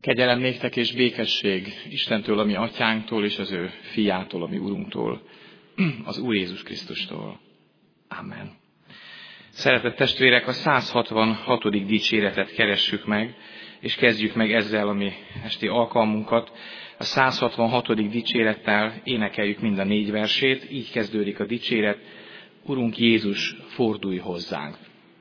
Kegyelem néktek és békesség Istentől, a mi atyánktól, és az ő fiától, a mi Urunktól, az Úr Jézus Krisztustól. Amen. Szeretett testvérek, a 166. dicséretet keressük meg, és kezdjük meg ezzel a mi esti alkalmunkat. A 166. dicsérettel énekeljük mind a 4 versét, így kezdődik a dicséret: Urunk Jézus, fordulj hozzánk!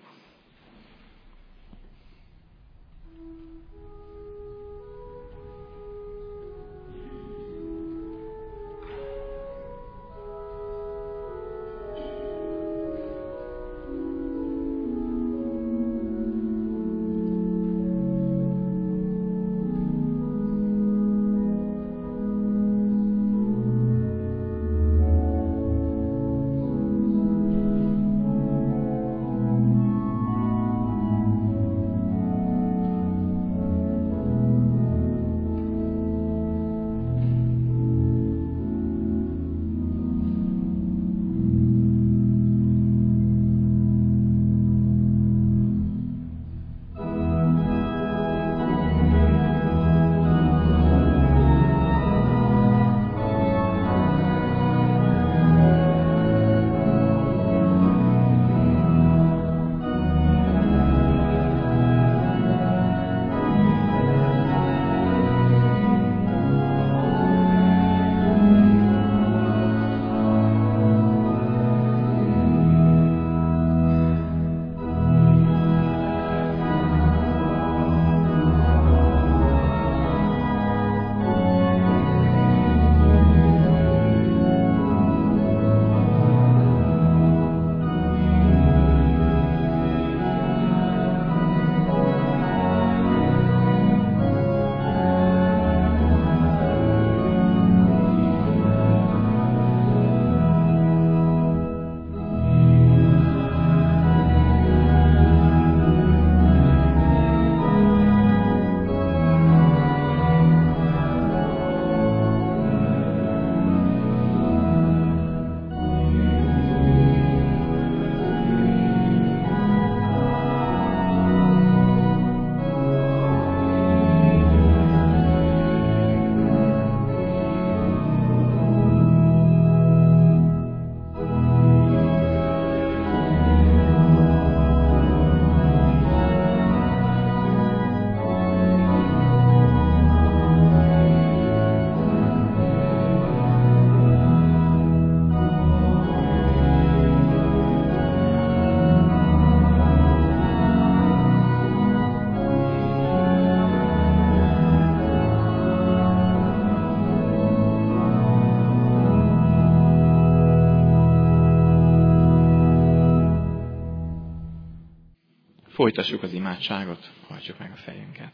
Folytassuk az imádságot, hajtsuk meg a fejünket.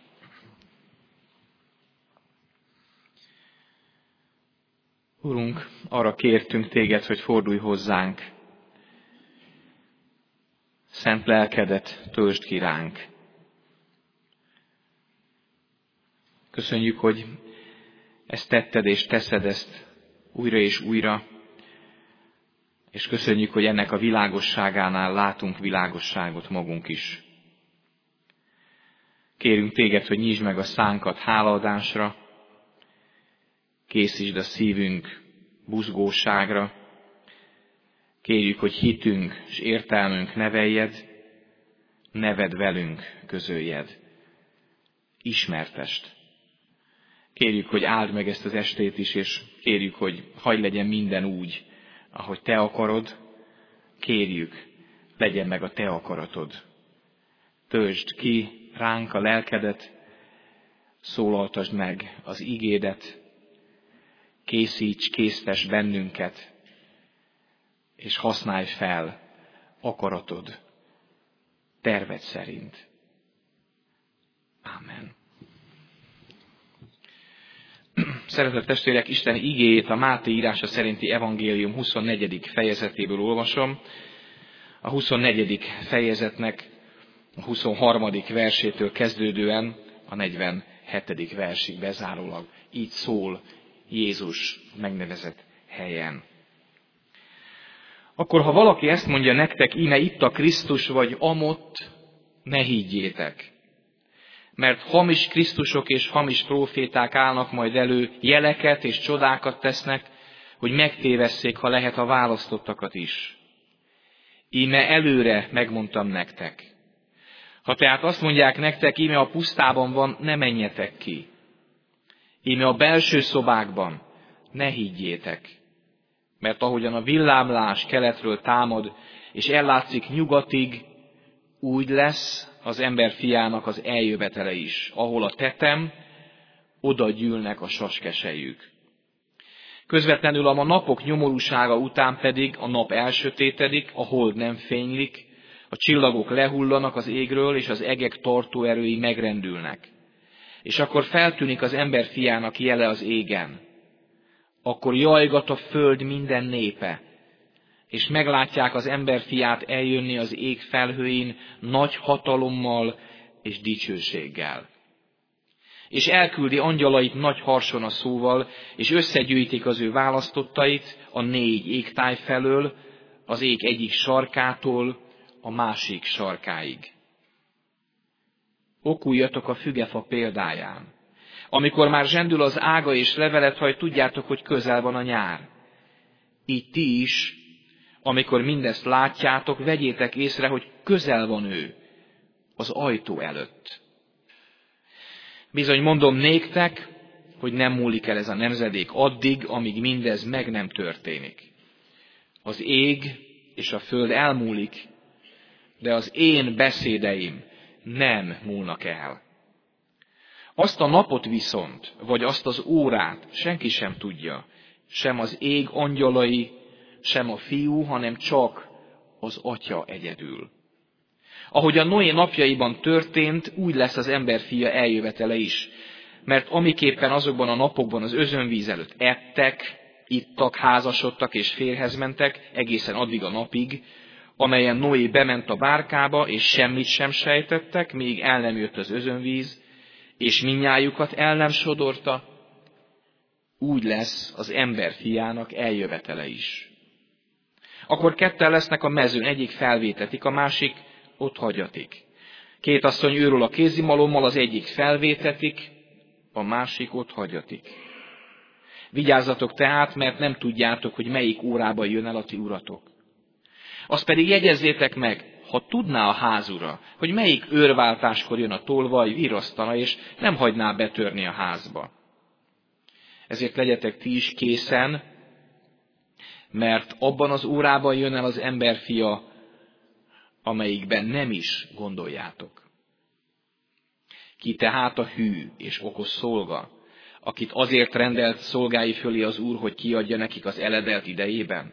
Urunk, arra kértünk téged, hogy fordulj hozzánk. Szent lelkedet töltsd ki ránk. Köszönjük, hogy ezt tetted és teszed ezt újra és újra, és köszönjük, hogy ennek a világosságánál látunk világosságot magunk is. Kérünk téged, hogy nyisd meg a szánkat hálaadásra, készítsd a szívünk buzgóságra. Kérjük, hogy hitünk és értelmünk neveljed, neved velünk közöljed. Ismertest. Kérjük, hogy áld meg ezt az estét is, és kérjük, hogy hadd legyen minden úgy, ahogy te akarod. Kérjük, legyen meg a te akaratod. Töltsd ki ránk a lelkedet, szólaltasd meg az igédet, késztess bennünket, és használj fel akaratod, terved szerint. Ámen. Szeretett testvérek, Isten igéjét a Máté írása szerinti evangélium 24. fejezetéből olvasom. A 24. fejezetnek a 23. versétől kezdődően a 47. versig bezárólag így szól Jézus megnevezett helyen. Akkor, ha valaki ezt mondja nektek, íme itt a Krisztus, vagy amott, ne higgyétek. mert hamis Krisztusok és hamis próféták állnak majd elő, jeleket és csodákat tesznek, hogy megtévesszék, ha lehet, a választottakat is. Íme előre megmondtam nektek. Ha tehát azt mondják nektek, íme a pusztában van, ne menjetek ki. Íme a belső szobákban, ne higgyétek. Mert ahogyan a villámlás keletről támad, és ellátszik nyugatig, úgy lesz az ember fiának az eljövetele is. Ahol a tetem, oda gyűlnek a saskesejük. Közvetlenül a napok nyomorúsága után pedig a nap elsötétedik, a hold nem fénylik, a csillagok lehullanak az égről, és az egek tartóerői megrendülnek. És akkor feltűnik az ember fiának jele az égen. Akkor jajgat a föld minden népe, és meglátják az ember fiát eljönni az ég felhőin nagy hatalommal és dicsőséggel. És elküldi angyalait nagy harsonaszóval, és összegyűjtik az ő választottait a 4 égtáj felől, az ég egyik sarkától a másik sarkáig. Okuljatok a fügefa példáján. Amikor már zsendül az ága és levelet hajt, tudjátok, hogy közel van a nyár. Így ti is, amikor mindezt látjátok, vegyétek észre, hogy közel van ő az ajtó előtt. Bizony mondom néktek, hogy nem múlik el ez a nemzedék addig, amíg mindez meg nem történik. Az ég és a föld elmúlik, de az én beszédeim nem múlnak el. Azt a napot viszont, vagy azt az órát senki sem tudja, sem az ég angyalai, sem a fiú, hanem csak az Atya egyedül. Ahogy a Noé napjaiban történt, úgy lesz az ember fia eljövetele is. Mert amiképpen azokban a napokban az özönvíz előtt ettek, ittak, házasodtak és férjhez mentek, egészen addig a napig, amelyen Noé bement a bárkába, és semmit sem sejtettek, míg el nem jött az özönvíz, és mindnyájukat el nem sodorta, úgy lesz az ember fiának eljövetele is. Akkor ketten lesznek a mezőn, egyik felvétetik, a másik ott hagyatik. 2 asszony őről a kézimalommal, az egyik felvétetik, a másik ott hagyatik. Vigyázzatok tehát, mert nem tudjátok, hogy melyik órában jön el a ti uratok. Azt pedig jegyezzétek meg, ha tudná a házura, hogy melyik őrváltáskor jön a tolvaj, virasztana, és nem hagyná betörni a házba. Ezért legyetek ti is készen, mert abban az órában jön el az emberfia, amelyikben nem is gondoljátok. Ki tehát a hű és okos szolga, akit azért rendelt szolgái fölé az Úr, hogy kiadja nekik az eledelt idejében?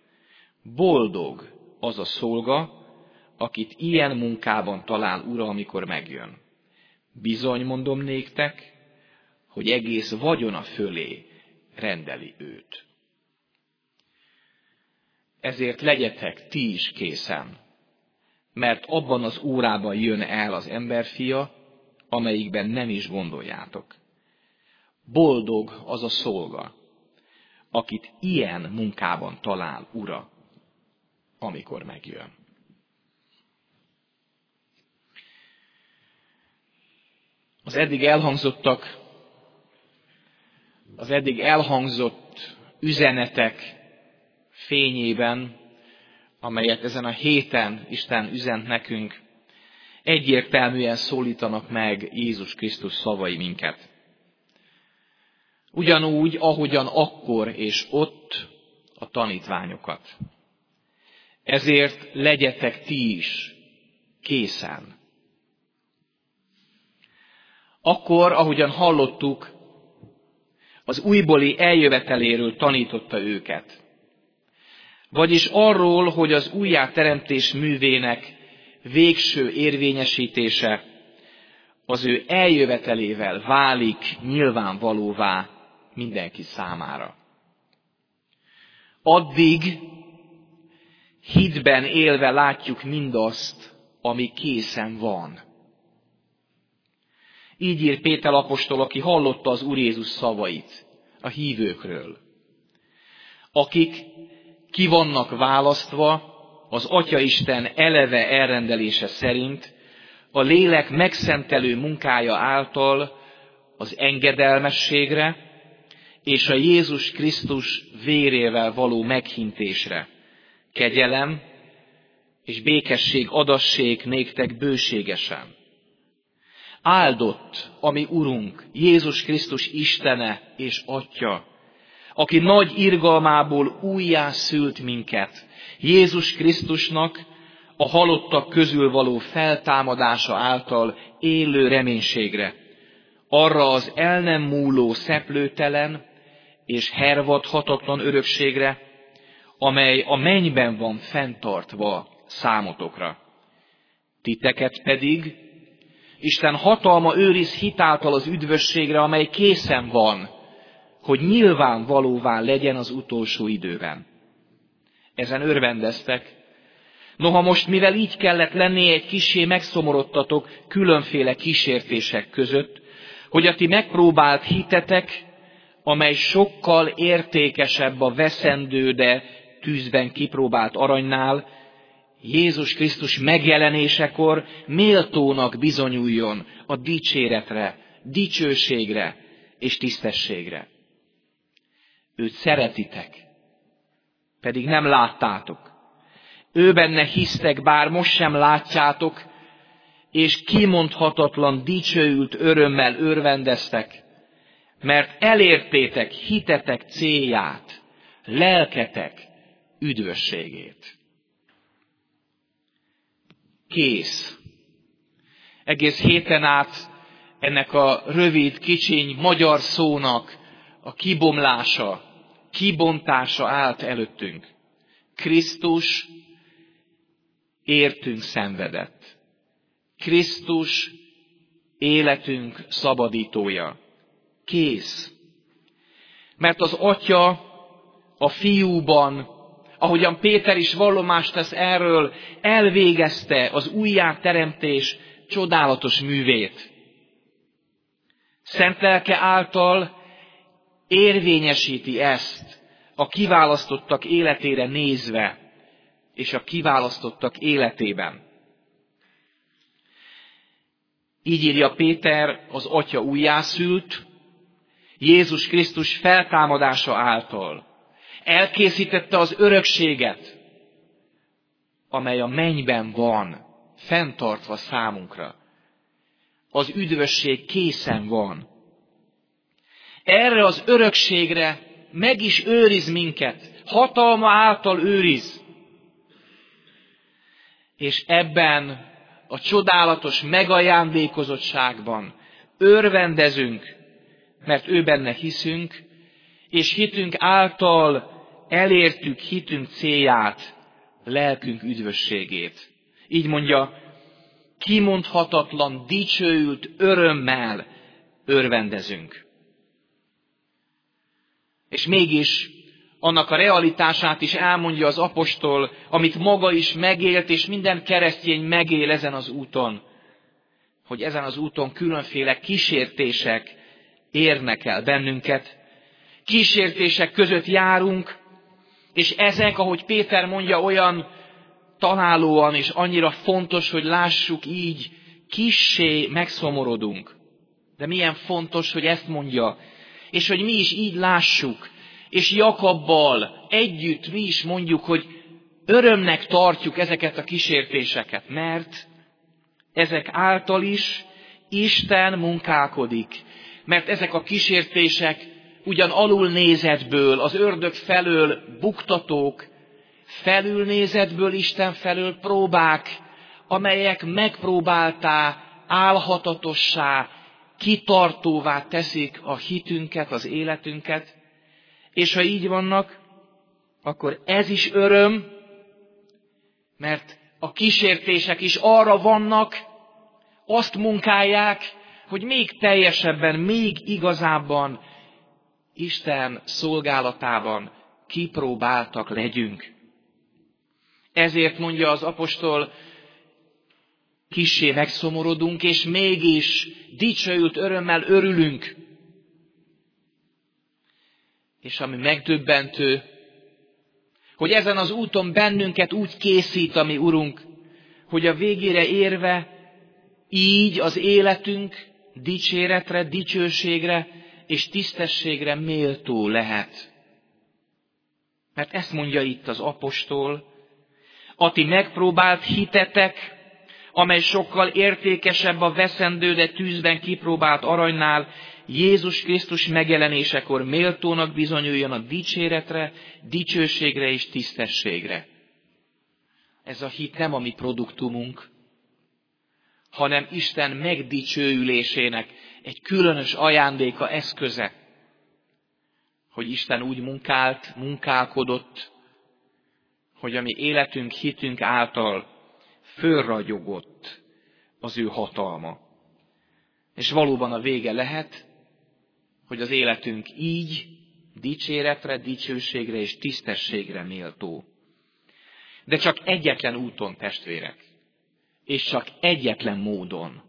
Boldog az a szolga, akit ilyen munkában talál ura, amikor megjön. Bizony mondom néktek, hogy egész vagyona fölé rendeli őt. Ezért legyetek ti is készen, mert abban az órában jön el az emberfia, amelyikben nem is gondoljátok. Boldog az a szolga, akit ilyen munkában talál ura, amikor megjön. Az eddig elhangzott üzenetek fényében, amelyet ezen a héten Isten üzent nekünk, egyértelműen szólítanak meg Jézus Krisztus szavai minket. Ugyanúgy, ahogyan akkor és ott a tanítványokat. Ezért legyetek ti is készen. Akkor, ahogyan hallottuk, az újbóli eljöveteléről tanította őket. Vagyis arról, hogy az újjáteremtés művének végső érvényesítése az ő eljövetelével válik nyilvánvalóvá mindenki számára. Addig hitben élve látjuk mindazt, ami készen van. Így ír Péter apostol, aki hallotta az Úr Jézus szavait a hívőkről, akik ki vannak választva az Atyaisten eleve elrendelése szerint, a lélek megszentelő munkája által az engedelmességre és a Jézus Krisztus vérével való meghintésre. Kegyelem és békesség adassék néktek bőségesen. Áldott a mi Urunk, Jézus Krisztus Istene és Atya, aki nagy irgalmából újjászült minket, Jézus Krisztusnak a halottak közül való feltámadása által élő reménységre, arra az el nem múló szeplőtelen és hervadhatatlan örökségre, amely a mennyben van fenntartva számotokra. Titeket pedig Isten hatalma őriz hitáltal az üdvösségre, amely készen van, hogy nyilvánvalóvá legyen az utolsó időben. Ezen örvendeztek. Noha most, mivel így kellett lennie, egy kissé megszomorodtatok különféle kísértések között, hogy a ti megpróbált hitetek, amely sokkal értékesebb a veszendő, de tűzben kipróbált aranynál, Jézus Krisztus megjelenésekor méltónak bizonyuljon a dicséretre, dicsőségre és tisztességre. Őt szeretitek, pedig nem láttátok. Ő benne hisztek, bár most sem látjátok, és kimondhatatlan dicsőült örömmel örvendeztek, mert elértétek hitetek célját, lelketek üdvösségét. Kész. Egész héten át ennek a rövid, kicsiny magyar szónak a kibomlása, kibontása állt előttünk. Krisztus értünk szenvedett. Krisztus életünk szabadítója. Kész. Mert az Atya a Fiúban, ahogyan Péter is vallomást tesz erről, elvégezte az újjáteremtés csodálatos művét. Szent lelke által érvényesíti ezt a kiválasztottak életére nézve, és a kiválasztottak életében. Így írja Péter, az Atya újjászült, Jézus Krisztus feltámadása által elkészítette az örökséget, amely a mennyben van, fenntartva számunkra. Az üdvösség készen van. Erre az örökségre meg is őriz minket, hatalma által őriz. És ebben a csodálatos megajándékozottságban örvendezünk, mert ő benne hiszünk, és hitünk által elértük hitünk célját, lelkünk üdvösségét. Így mondja, kimondhatatlan, dicsőült örömmel örvendezünk. És mégis annak a realitását is elmondja az apostol, amit maga is megélt, és minden keresztény megél ezen az úton, hogy ezen az úton különféle kísértések érnek el bennünket. Kísértések között járunk, és ezek, ahogy Péter mondja, olyan találóan és annyira fontos, hogy lássuk így, kissé megszomorodunk. De milyen fontos, hogy ezt mondja, és hogy mi is így lássuk, és Jakabbal együtt mi is mondjuk, hogy örömnek tartjuk ezeket a kísértéseket, mert ezek által is Isten munkálkodik, mert ezek a kísértések ugyan alulnézetből, az ördög felől buktatók, felülnézetből Isten felől próbák, amelyek megpróbáltá, álhatatossá, kitartóvá teszik a hitünket, az életünket, és ha így vannak, akkor ez is öröm, mert a kísértések is arra vannak, azt munkálják, hogy még teljesebben, még igazábban Isten szolgálatában kipróbáltak legyünk. Ezért mondja az apostol, kissé megszomorodunk, és mégis dicsőült örömmel örülünk. És ami megdöbbentő, hogy ezen az úton bennünket úgy készít a mi Urunk, hogy a végére érve így az életünk dicséretre, dicsőségre és tisztességre méltó lehet. Mert ezt mondja itt az apostol, a ti megpróbált hitetek, amely sokkal értékesebb a veszendő, de tűzben kipróbált aranynál, Jézus Krisztus megjelenésekor méltónak bizonyuljon a dicséretre, dicsőségre és tisztességre. Ez a hit nem a mi produktumunk, hanem Isten megdicsőülésének egy különös ajándéka, eszköze, hogy Isten úgy munkálkodott, hogy a mi életünk, hitünk által fölragyogott az ő hatalma. És valóban a vége lehet, hogy az életünk így dicséretre, dicsőségre és tisztességre méltó. De csak egyetlen úton, testvérek, és csak egyetlen módon.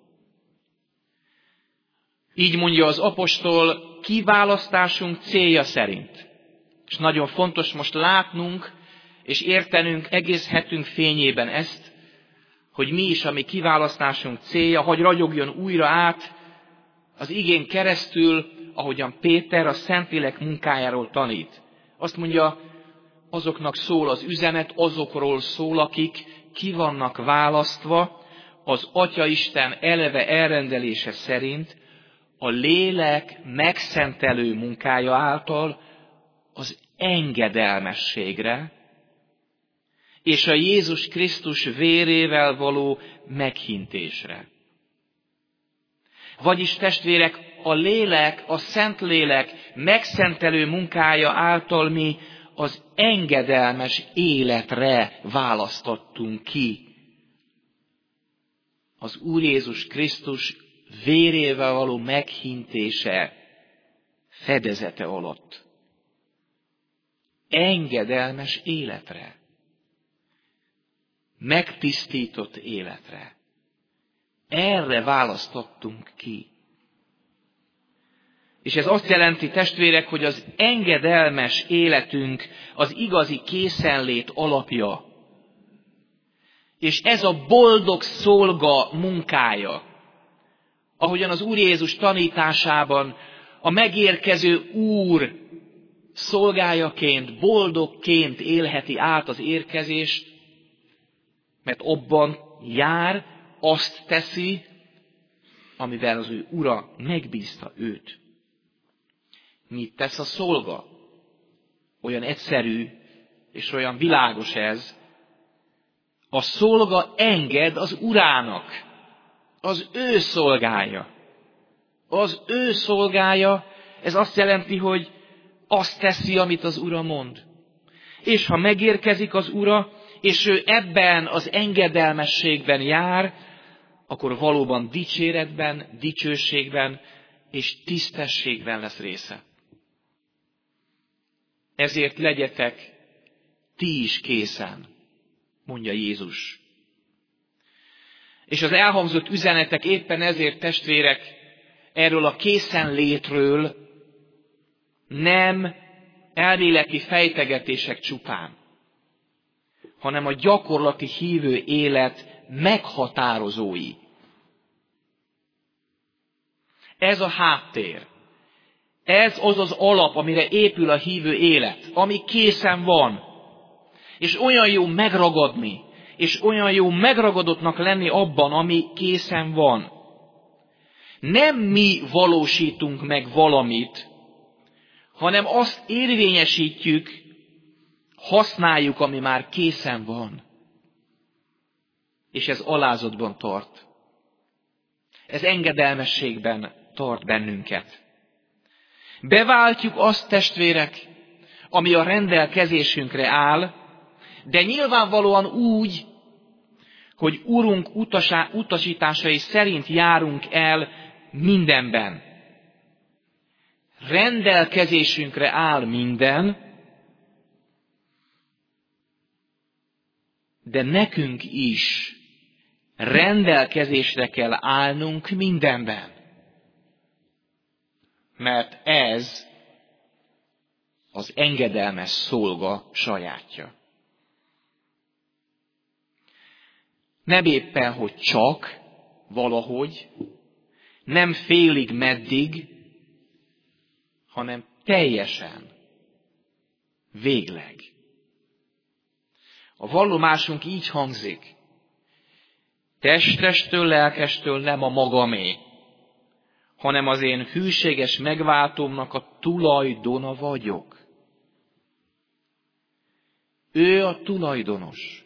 Így mondja az apostol, kiválasztásunk célja szerint. És nagyon fontos most látnunk és értenünk egész hetünk fényében ezt, hogy mi is a mi kiválasztásunk célja, hogy ragyogjon újra át az igén keresztül, ahogyan Péter a Szentlélek munkájáról tanít. Azt mondja, azoknak szól az üzenet, azokról szól, akik ki vannak választva az Atyaisten eleve elrendelése szerint, a lélek megszentelő munkája által az engedelmességre, és a Jézus Krisztus vérével való meghintésre. Vagyis testvérek, a lélek, a Szentlélek megszentelő munkája által mi az engedelmes életre választottunk ki. Az Úr Jézus Krisztus vérével való meghintése fedezete alatt. Engedelmes életre. Megtisztított életre. Erre választottunk ki. És ez azt jelenti, testvérek, hogy az engedelmes életünk az igazi készenlét alapja. És ez a boldog szolga munkája. Ahogyan az Úr Jézus tanításában a megérkező Úr szolgájaként, boldogként élheti át az érkezést, mert abban jár, azt teszi, amivel az ő ura megbízta őt. Mit tesz a szolga? Olyan egyszerű és olyan világos ez. A szolga enged az urának. Az ő szolgája. Az ő szolgája, ez azt jelenti, hogy azt teszi, amit az ura mond. És ha megérkezik az ura, és ő ebben az engedelmességben jár, akkor valóban dicséretben, dicsőségben és tisztességben lesz része. Ezért legyetek ti is készen, mondja Jézus. És az elhangzott üzenetek éppen ezért, testvérek, erről a készenlétről nem elméleti fejtegetések csupán, hanem a gyakorlati hívő élet meghatározói. Ez a háttér. Ez az az alap, amire épül a hívő élet, ami készen van. És olyan jó megragadni, és olyan jó megragadottnak lenni abban, ami készen van. Nem mi valósítunk meg valamit, hanem azt érvényesítjük, használjuk, ami már készen van. És ez alázatban tart. Ez engedelmességben tart bennünket. Beváltjuk azt, testvérek, ami a rendelkezésünkre áll, de nyilvánvalóan úgy, hogy Urunk utasításai szerint járunk el mindenben. Rendelkezésünkre áll minden, de nekünk is rendelkezésre kell állnunk mindenben. Mert ez az engedelmes szolga sajátja. Nem éppen, hogy csak, valahogy, nem félig meddig, hanem teljesen, végleg. A vallomásunk így hangzik. Testestől, lelkestől nem a magamé, hanem az én hűséges megváltómnak a tulajdona vagyok. Ő a tulajdonos.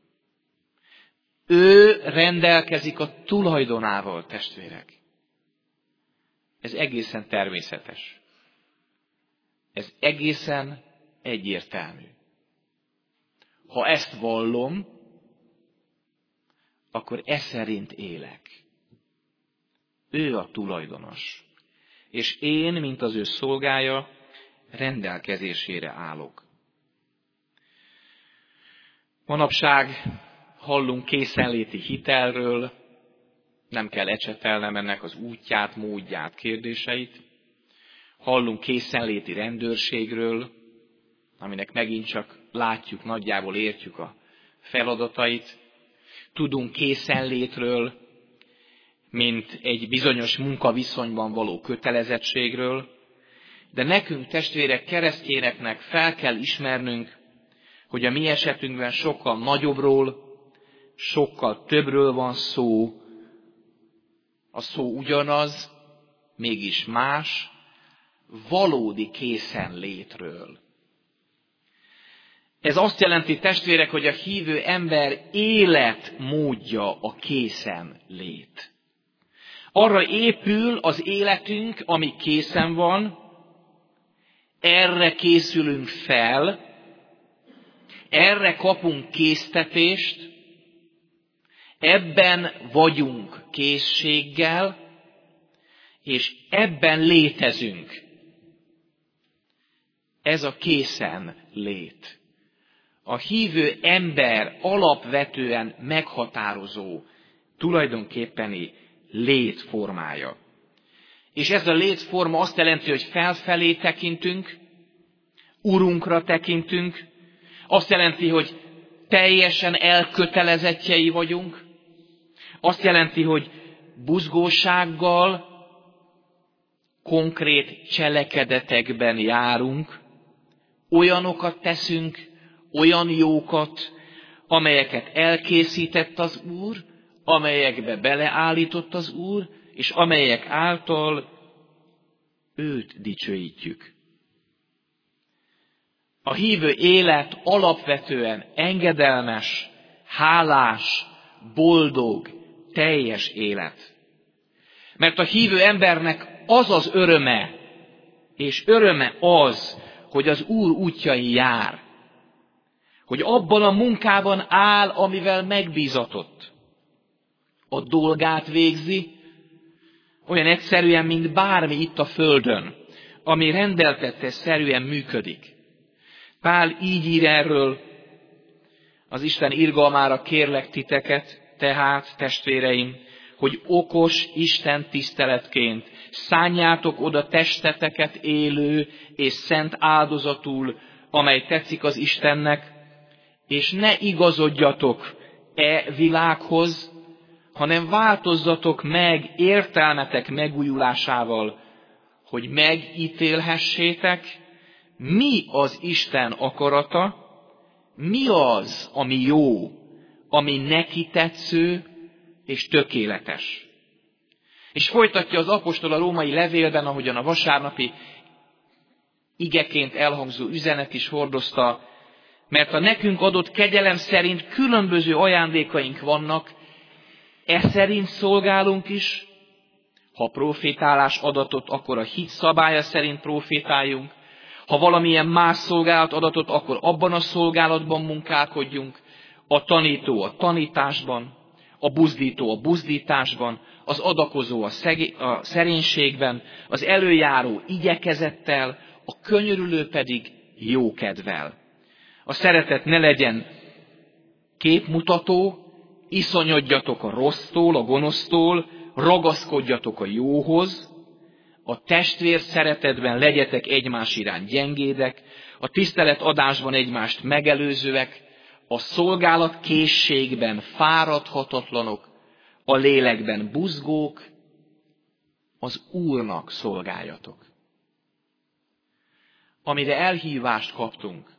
Ő rendelkezik a tulajdonával, testvérek. Ez egészen természetes. Ez egészen egyértelmű. Ha ezt vallom, akkor e szerint élek. Ő a tulajdonos. És én, mint az ő szolgája, rendelkezésére állok. Manapság hallunk készenléti hitelről, nem kell ecsetelnem ennek az útját, módját, kérdéseit. Hallunk készenléti rendőrségről, aminek megint csak látjuk, nagyjából értjük a feladatait. Tudunk készenlétről, mint egy bizonyos munkaviszonyban való kötelezettségről, de nekünk, testvérek, keresztényeknek fel kell ismernünk, hogy a mi esetünkben sokkal nagyobbról, sokkal többről van szó. A szó ugyanaz, mégis más, valódi készenlétről. Ez azt jelenti, testvérek, hogy a hívő ember életmódja a készenlét. Arra épül az életünk, ami készen van, erre készülünk fel, erre kapunk késztetést, ebben vagyunk készséggel, és ebben létezünk. Ez a készenlét. A hívő ember alapvetően meghatározó, tulajdonképpeni létformája. És ez a létforma azt jelenti, hogy felfelé tekintünk, Urunkra tekintünk, azt jelenti, hogy teljesen elkötelezettjei vagyunk, azt jelenti, hogy buzgósággal, konkrét cselekedetekben járunk, olyanokat teszünk, olyan jókat, amelyeket elkészített az Úr, amelyekbe beleállított az Úr, és amelyek által őt dicsőítjük. A hívő élet alapvetően engedelmes, hálás, boldog, teljes élet. Mert a hívő embernek az az öröme, és öröme az, hogy az Úr útjain jár. Hogy abban a munkában áll, amivel megbízatott. A dolgát végzi, olyan egyszerűen, mint bármi itt a földön, ami rendeltetésszerűen működik. Pál így ír erről, az Isten irgalmára kérlek titeket, tehát, testvéreim, hogy okos Isten tiszteletként szánjátok oda testeteket élő és szent áldozatul, amely tetszik az Istennek, és ne igazodjatok e világhoz, hanem változzatok meg értelmetek megújulásával, hogy megítélhessétek, mi az Isten akarata, mi az, ami jó, ami neki tetsző és tökéletes. És folytatja az apostol a római levélben, ahogyan a vasárnapi igeként elhangzó üzenet is hordozta, mert a nekünk adott kegyelem szerint különböző ajándékaink vannak, e szerint szolgálunk is, ha profétálás adatot, akkor a hit szabálya szerint profétáljunk, ha valamilyen más szolgálat adatot, akkor abban a szolgálatban munkálkodjunk, a tanító a tanításban, a buzdító a buzdításban, az adakozó a szerénységben, az előjáró igyekezettel, a könyörülő pedig jókedvel. A szeretet ne legyen képmutató, iszonyodjatok a rossztól, a gonosztól, ragaszkodjatok a jóhoz, a testvér szeretetben legyetek egymás iránt gyengédek, a tiszteletadásban egymást megelőzőek, a szolgálat készségben fáradhatatlanok, a lélekben buzgók, az Úrnak szolgáljatok. Amire elhívást kaptunk,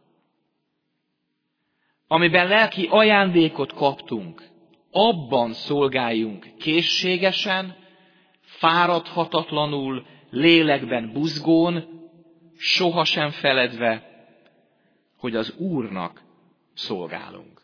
amiben lelki ajándékot kaptunk, abban szolgáljunk készségesen, fáradhatatlanul, lélekben buzgón, sohasem feledve, hogy az Úrnak szolgálunk.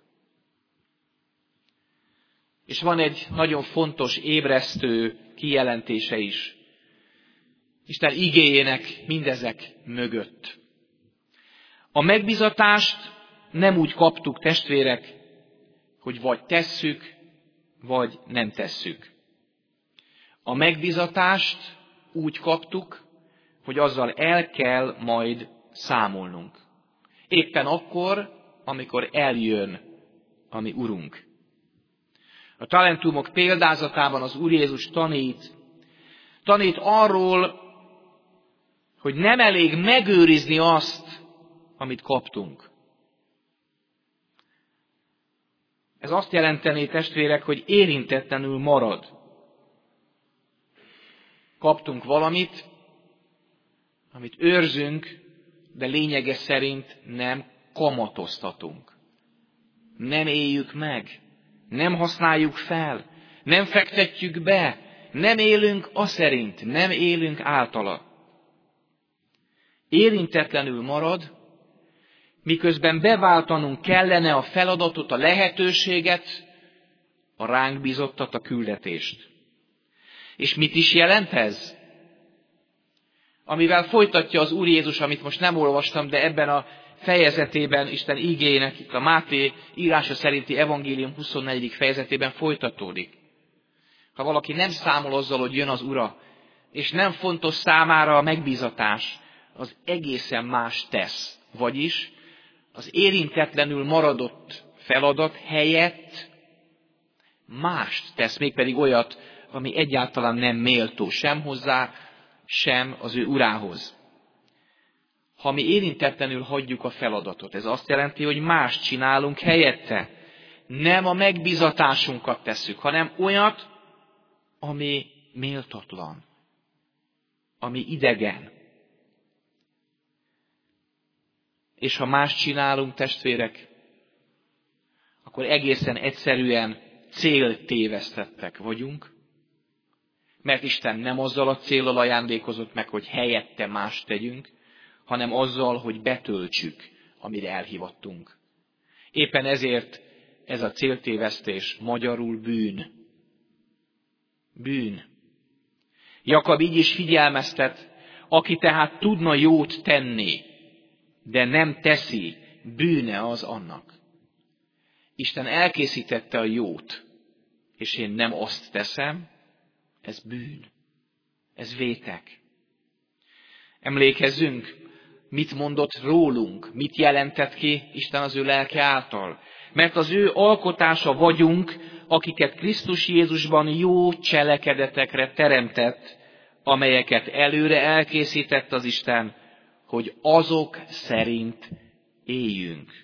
És van egy nagyon fontos, ébresztő kijelentése is Isten igéjének mindezek mögött. A megbizatást nem úgy kaptuk, testvérek, hogy vagy tesszük, vagy nem tesszük. A megbizatást úgy kaptuk, hogy azzal el kell majd számolnunk. Éppen akkor, amikor eljön a mi Urunk. A talentumok példázatában az Úr Jézus tanít arról, hogy nem elég megőrizni azt, amit kaptunk. Ez azt jelenteni, testvérek, hogy érintetlenül marad. Kaptunk valamit, amit őrzünk, de lényege szerint nem kamatoztatunk. Nem éljük meg, nem használjuk fel, nem fektetjük be, nem élünk aszerint, nem élünk általa. Érintetlenül marad, miközben beváltanunk kellene a feladatot, a lehetőséget, a ránk bízottat, a küldetést. És mit is jelent ez? Amivel folytatja az Úr Jézus, amit most nem olvastam, de ebben a fejezetében, Isten igéjének, itt a Máté írása szerinti evangélium 24. fejezetében folytatódik. Ha valaki nem számol azzal, hogy jön az Ura, és nem fontos számára a megbízatás, az egészen más tesz. Vagyis az érintetlenül maradott feladat helyett mást tesz, mégpedig olyat, ami egyáltalán nem méltó sem hozzá, sem az ő urához. Ha mi érintetlenül hagyjuk a feladatot, ez azt jelenti, hogy mást csinálunk helyette. Nem a megbízatásunkat tesszük, hanem olyat, ami méltatlan, ami idegen. És ha más csinálunk, testvérek, akkor egészen egyszerűen céltévesztettek vagyunk, mert Isten nem azzal a céllal ajándékozott meg, hogy helyette mást tegyünk, hanem azzal, hogy betöltsük, amire elhivattunk. Éppen ezért ez a céltévesztés magyarul bűn. Bűn. Jakab így is figyelmeztet, aki tehát tudna jót tenni, de nem teszi, bűne az annak. Isten elkészítette a jót, és én nem azt teszem, ez bűn. Ez vétek. Emlékezzünk, mit mondott rólunk, mit jelentett ki Isten az ő lelke által. Mert az ő alkotása vagyunk, akiket Krisztus Jézusban jó cselekedetekre teremtett, amelyeket előre elkészített az Isten, hogy azok szerint éljünk.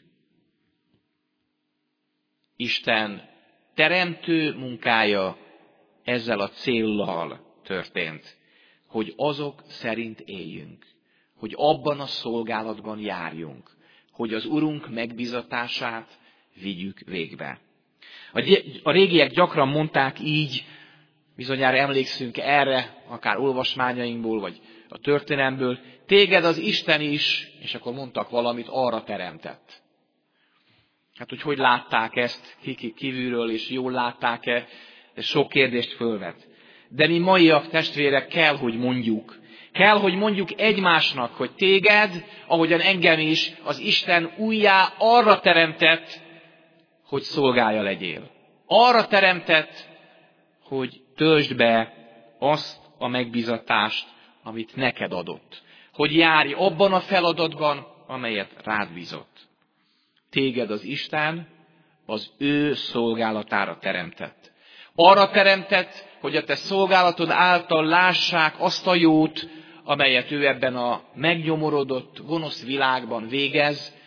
Isten teremtő munkája ezzel a céllal történt, hogy azok szerint éljünk, hogy abban a szolgálatban járjunk, hogy az Urunk megbízatását vigyük végbe. A régiek gyakran mondták így, bizonyára emlékszünk erre, akár olvasmányainkból, vagy a történelmből, téged az Isten is, és akkor mondtak valamit, arra teremtett. Hát, hogy látták ezt kívülről, és jól látták-e, ez sok kérdést fölvet. De mi maiak testvérek kell, hogy mondjuk egymásnak, hogy téged, ahogyan engem is, az Isten újjá arra teremtett, hogy szolgája legyél. Arra teremtett, hogy töltsd be azt a megbízatást, amit neked adott. Hogy járj abban a feladatban, amelyet rád bízott. Téged az Isten az ő szolgálatára teremtett. Arra teremtett, hogy a te szolgálatod által lássák azt a jót, amelyet ő ebben a megnyomorodott, gonosz világban végez,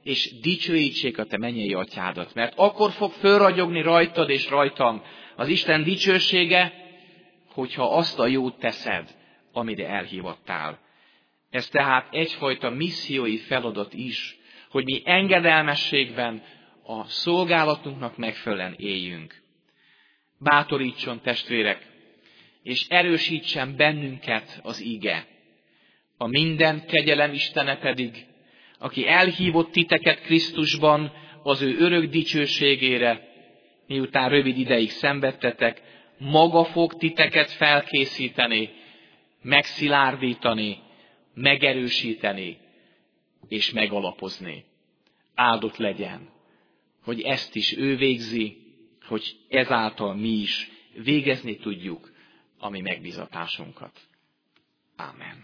és dicsőítsék a te mennyei atyádat. Mert akkor fog fölragyogni rajtad és rajtam az Isten dicsősége, hogyha azt a jót teszed, amire elhívattál. Ez tehát egyfajta missziói feladat is, hogy mi engedelmességben a szolgálatunknak megfelelően éljünk. Bátorítson, testvérek, és erősítsen bennünket az ige. A minden kegyelem Istene pedig, aki elhívott titeket Krisztusban az ő örök dicsőségére, miután rövid ideig szenvedtetek, maga fog titeket felkészíteni, megszilárdítani, megerősíteni és megalapozni. Áldott legyen, hogy ezt is ő végzi, hogy ezáltal mi is végezni tudjuk a mi megbízatásunkat. Ámen.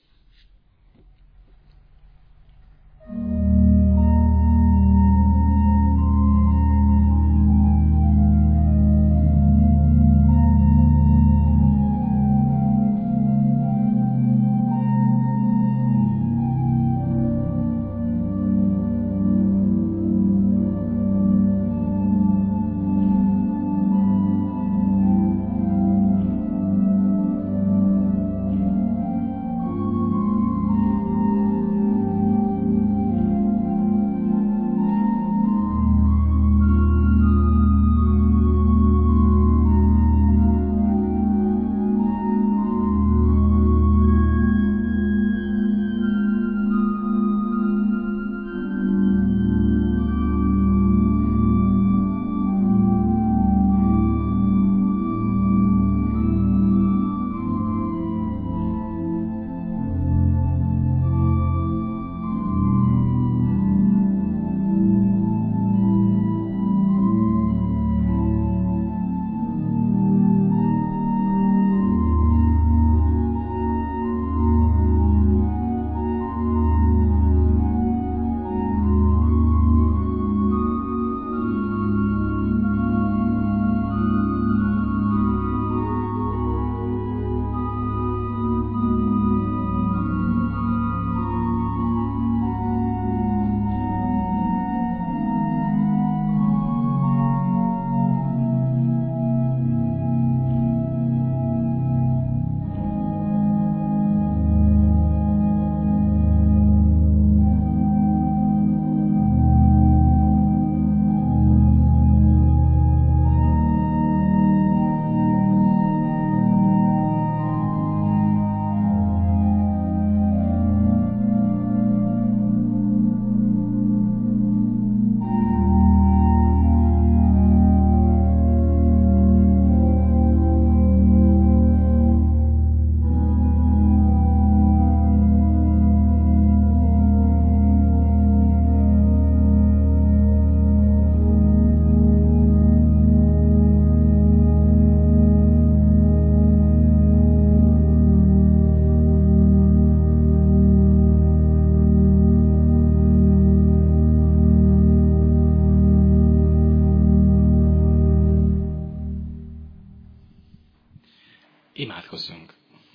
Imádkozzunk.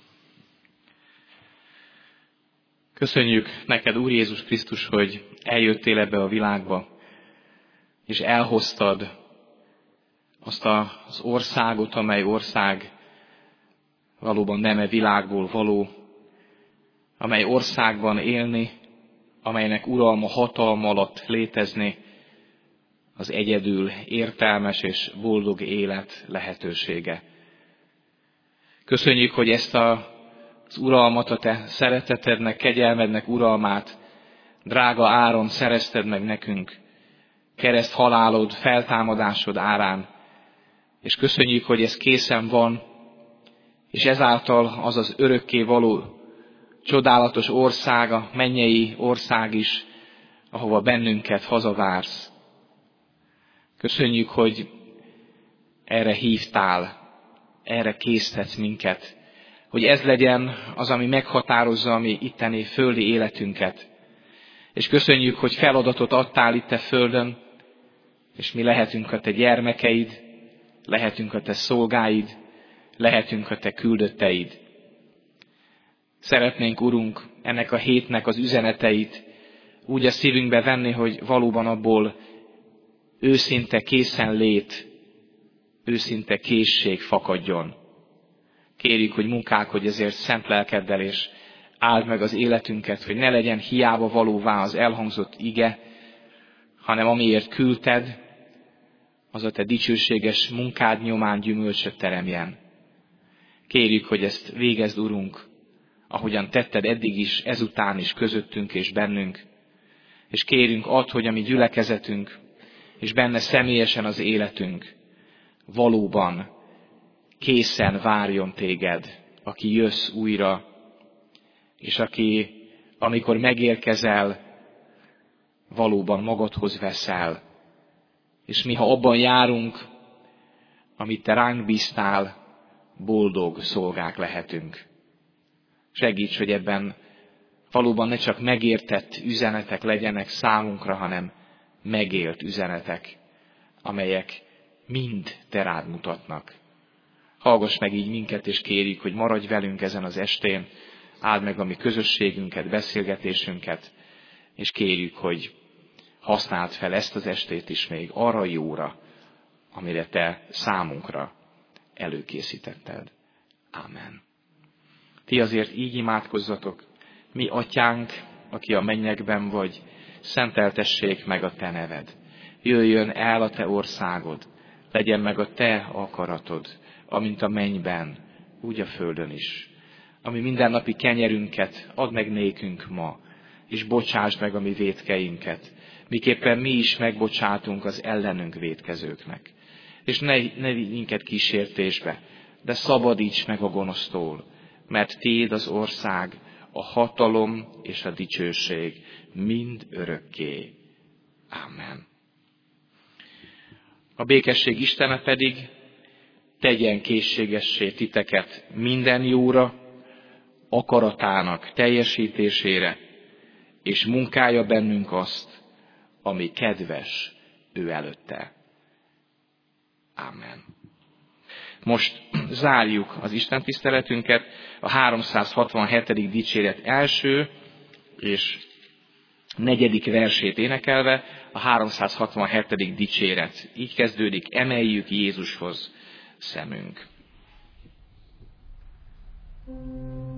Köszönjük neked, Úr Jézus Krisztus, hogy eljöttél ebbe a világba, és elhoztad azt az országot, amely ország valóban nem e világból való, amely országban élni, amelynek uralma, hatalma alatt létezni, az egyedül értelmes és boldog élet lehetősége. Köszönjük, hogy ezt az uralmat, a te szeretetednek, kegyelmednek uralmát drága áron szerezted meg nekünk, kereszt halálod, feltámadásod árán, és köszönjük, hogy ez készen van, és ezáltal az az örökké való csodálatos ország, a mennyei ország is, ahova bennünket hazavársz. Köszönjük, hogy erre hívtál, erre késztetsz minket, hogy ez legyen az, ami meghatározza a mi itteni földi életünket. És köszönjük, hogy feladatot adtál itt a földön, és mi lehetünk a te gyermekeid, lehetünk a te szolgáid, lehetünk a te küldötteid. Szeretnénk, Urunk, ennek a hétnek az üzeneteit úgy a szívünkbe venni, hogy valóban abból őszinte készenlét, őszinte készség fakadjon. Kérjük, hogy munkálkodj ezért szent lelkeddel, és áld meg az életünket, hogy ne legyen hiába valóvá az elhangzott ige, hanem amiért küldted, az a te dicsőséges munkád nyomán gyümölcsöt teremjen. Kérjük, hogy ezt végezd, Urunk, ahogyan tetted eddig is, ezután is közöttünk és bennünk. És kérünk, add, hogy a mi gyülekezetünk, és benne személyesen az életünk valóban készen várjon téged, aki jössz újra, és aki, amikor megérkezel, valóban magadhoz veszel. És mi, ha abban járunk, amit te ránk bíztál, boldog szolgák lehetünk. Segíts, hogy ebben valóban ne csak megértett üzenetek legyenek számunkra, hanem megélt üzenetek, amelyek mind te rád mutatnak. Hallgass meg így minket, és kérjük, hogy maradj velünk ezen az estén, áld meg a mi közösségünket, beszélgetésünket, és kérjük, hogy használd fel ezt az estét is még arra jóra, amire te számunkra előkészítetted. Ámen. Ti azért így imádkozzatok: mi atyánk, aki a mennyekben vagy, szenteltessék meg a te neved. Jöjjön el a te országod, legyen meg a te akaratod, amint a mennyben, úgy a földön is. Ami mindennapi kenyerünket add meg nékünk ma, és bocsásd meg a mi vétkeinket, miképpen mi is megbocsátunk az ellenünk vétkezőknek. És ne vigy minket kísértésbe, de szabadíts meg a gonosztól, mert tiéd az ország, a hatalom és a dicsőség mind örökké. Ámen. A békesség Istene pedig tegyen készségessé titeket minden jóra, akaratának teljesítésére, és munkálja bennünk azt, ami kedves ő előtte. Ámen. Most zárjuk az Isten tiszteletünket a 367. dicséret első és 4. versét énekelve, a 367. dicséret. Így kezdődik: emeljük Jézushoz szemünk.